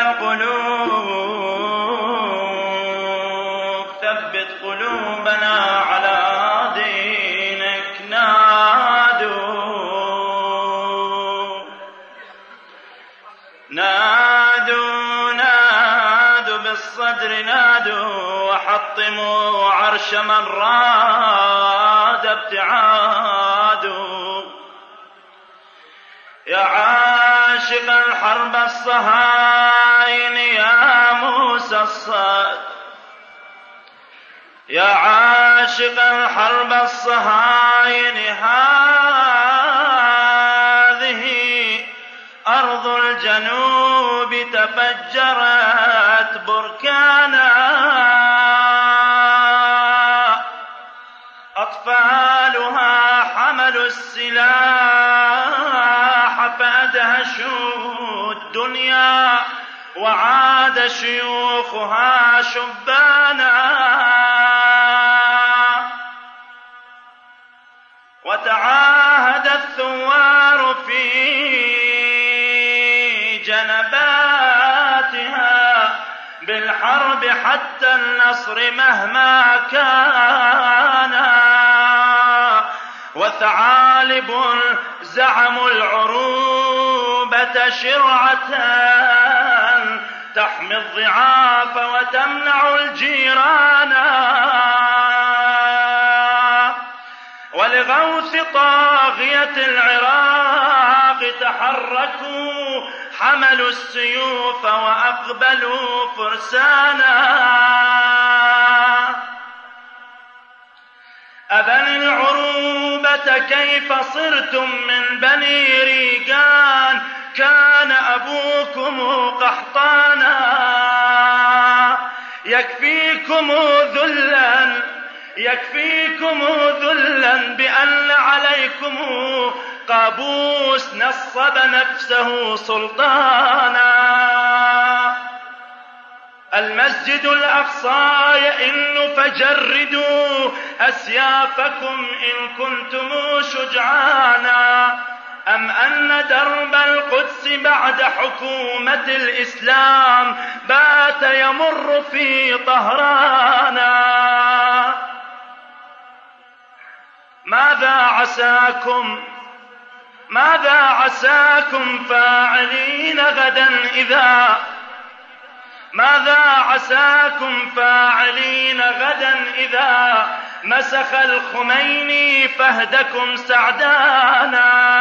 القلوب ثبت قلوبنا على دينك. نادوا بالصدر، نادوا وحطموا عرش من راد ابتعاده. يا عاشق الحرب الصهاين يا موسى الصاد، يا عاشق الحرب الصهاين هذه أرض الجنوب تفجرت بركانا، أطفالها حملوا السلاح فأدهشوا الدنيا، وعاد شيوخها شبانا. وتعاهد الثوار في جنباتها بالحرب حتى النصر مهما كان. وثعالب زعموا العروبة شرعة تحمي الضعاف وتمنع الجيران. ولغوث طاغية العراق تحركوا، حملوا السيوف وأقبلوا فرسانا. أبني العروبة كيف صرتم من بني ريقان، كان أبوكم قحطانا. يكفيكم ذلا بأن عليكم قابوس نصب نفسه سلطانا. المسجد الأقصى يئن فجردوا أسيافكم إن كنتم شجعانا. أم أن درب القدس بعد حكومة الإسلام بات يمر في طهرانا. ماذا عساكم فاعلين غدا إذا مسخ الخميني فهدكم سعدانا.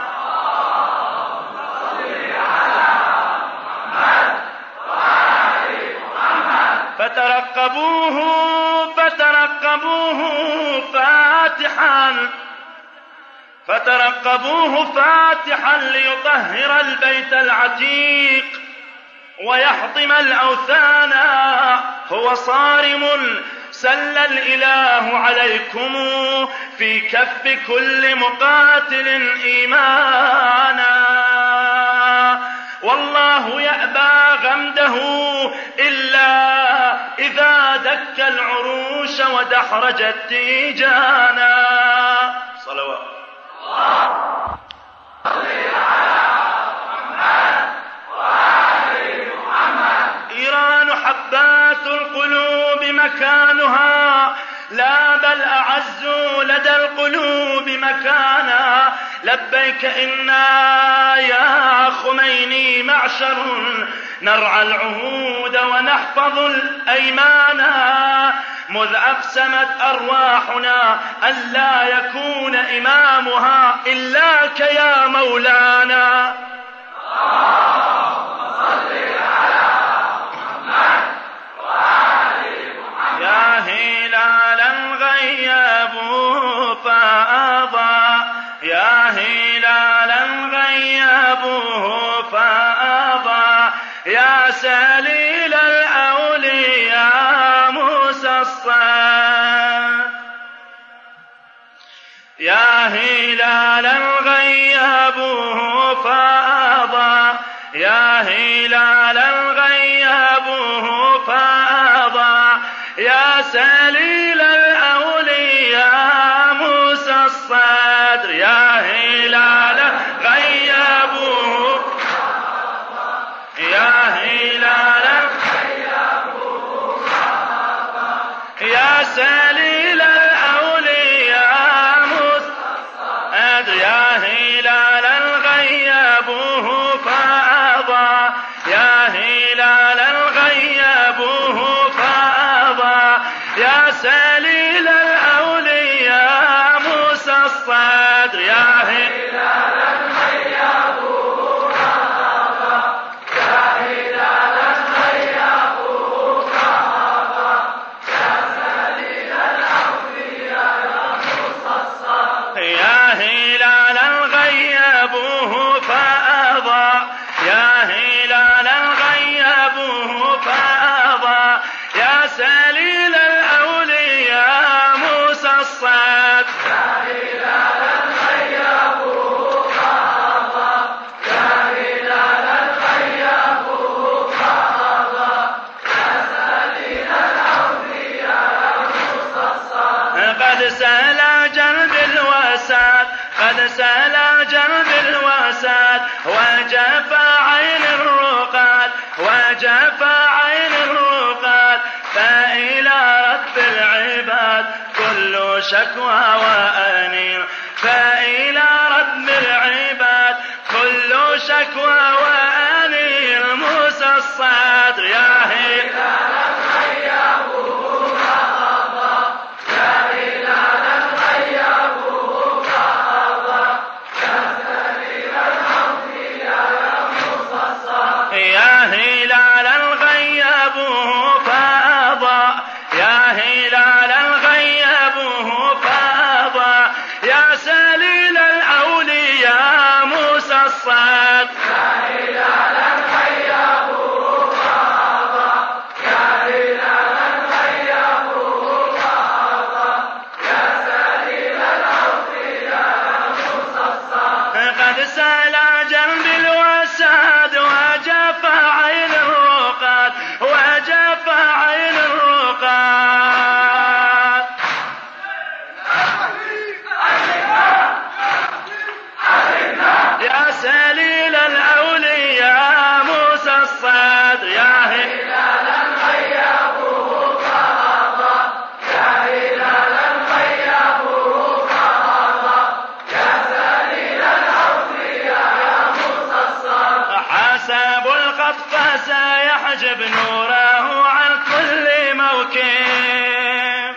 فترقبوه فاتحا ليطهر البيت العتيق ويحطم الأوثان. هو صارم سل الإله عليكم في كف كل مقاتل إيمانا. والله يأبى غمده إلا إذا دك العروش ودحرج التيجانا. صلوات إيران حبات القلوب مكانها، لا بل أعز لدى القلوب مكانا. لبيك إنا يا خميني معشر نرعى العهود ونحفظ الأيمانا. مذ أقسمت أرواحنا ألا يكون إمامها إلاك يا مولانا. يا هلالا غيبوا فأضاء، يا هلالا غيبوا فأضاء، يا سليل الأولياء موسى الصاد. يا هلالا غيبوا فأضاء، يا هلالا غيبوا فأضاء، يا سليل الأولياء موسى الصدر. يا هلال غيبوه، يا هلال يا سليل الأولياء موسى الصدر يا هلالا غيابه فاضا يا هلالا غيابه فاضا يا سليل الأولياء موسى الصدر يا هلالا غيابه فاضا يا هلالا غيابه فاضا يا سليل الأولياء موسى الصدر يا هلالا غيابه فاضا يا هلالا غيابه فاضا يا سليل الأولياء موسى الصدر قد سلا جنب الوساد قد سلا جنب الوساد وجف عين الرقاد وجف عين الرقاد فإلى رب العباد كل شكوى وأنير فإلى رب العباد كل شكوى وأنير موسى الصدر يا هلالا غيابه فاضا يا هلالا غيابه فاضا يا سليل الأولياء موسى الصدر يا هلالا غيابه فاضا يا هلالا غيابه فاضا يا سليل الأولياء موسى الصدر يا هلالا غيابه فاضا يا هلالا غيابه فاضا يا سليل الأولياء موسى الصدر قد سلا جنب الوساد وجف عين الرقاد وجف عين الرقاد يا سليل الأولياء موسى الصدر يا هلالا غيابه فاضا يا هلالا غيابه فاضا يا سليل الأولياء موسى الصدر حسب القطف سيحجب نوره عن كل موكب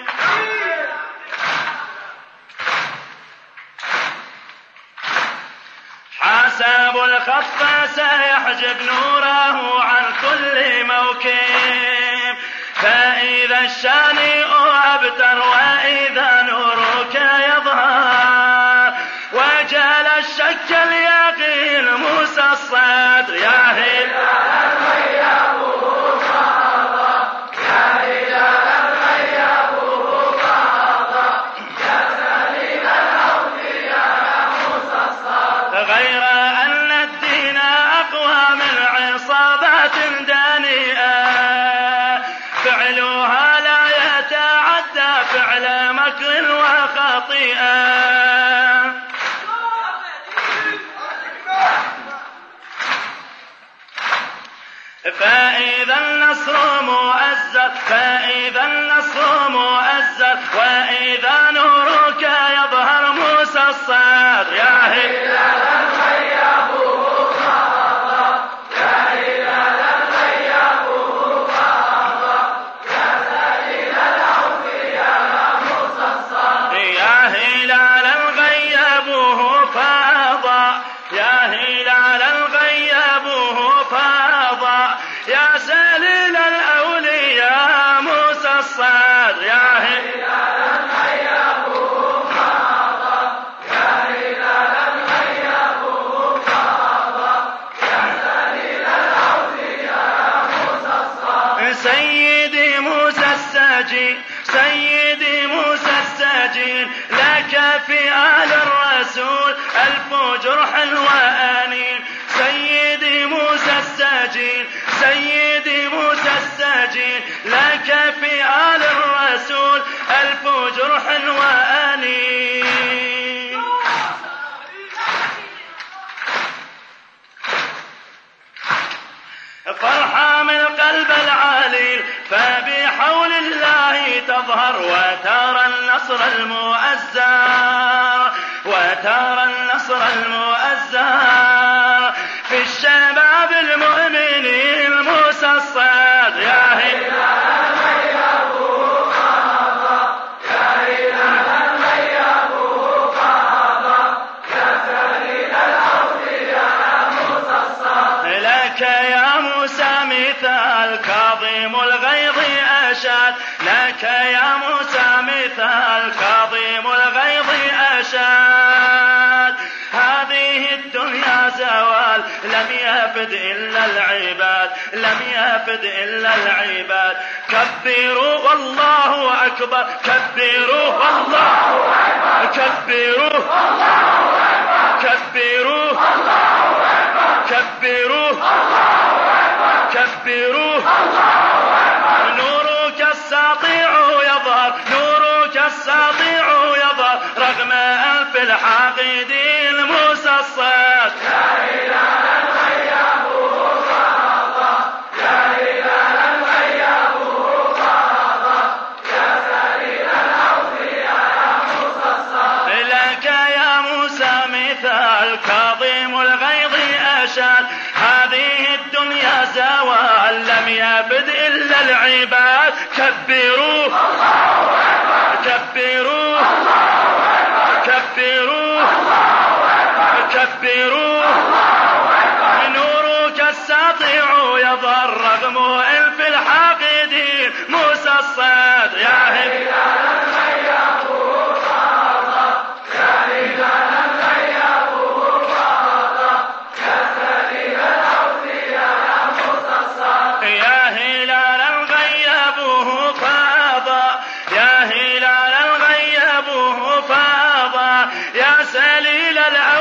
حسب الخط سيحجب نوره عن كل موكب فإذا الشانئ أبتر وإذا نورك يظهر وجل الشك اليقين موسى الصدر يا هلالا غيابه فاضا يا هلالا غيابه فاضا يا سليل الأولياء موسى الصدر غير أن الدين أقوى من عصابات دانية فعلها لا يتعدى فعل مكر وخطيئة فإذا النصر مؤزر فإذا النصر مؤزر وإذا نورك يظهر موسى الصدر يا هلالا غيابه فاضا يا هلالا غيابه فاضا يا سليل الأولياء موسى الصدر يا هلالا غيابه فاضا يا هلالا غيابه فاضا يا سليل الأولياء موسى الصدر يا هلالا غيابه فاضا يا هلالا غيابه فاضا يا سليل الأولياء موسى الصدر سيدي موسى السجين سيدي موسى السجين لك في آل الرسول ألف جرح وأنين سيدي موسى السجين سيدي موسى السجين لك في آل الرسول ألف جرح وأنين فرحة من قلب العليل فبحول الله تظهر وترى النصر المؤزر وترى النصر المؤزر في الشباب المؤمنين موسى الصدر يا هلالا غيابه فاضا كاظم الغيظ أشاد لك يا موسى مثال كاظم الغيظ أشاد هذه الدنيا زوال لم يفد إلا العباد لم يفد إلا العباد كبروا والله أكبر كبروا والله أكبر كبروا والله أكبر كبروا الله أكبر كبروا الله أكبر كبروا الله أكبر نورك الساطع يظهر نورك الساطع يظهر رغم أنف الحاقدين موسى الصاد يا هلال الغياب فاض يا هلال الغياب فاض يا سليل الأوفياء يا موسى الصاد لك يا موسى مثال كاظم الغيظ أشاد هذه الدنيا زوال لم يفد إلا العباد كبروا الله أكبر كبروا الله أكبر كبروا الله أكبر كبروا الله أكبر نورك الساطع يظهر رغم أنف الحاقدين موسى الصاد يا هلال الغياب فاض يا هلال الغياب فاض يا سليل الأوفياء يا موسى الصاد يا هلال الغياب فاض يا هلال الغياب فاض يا سليل الأوفياء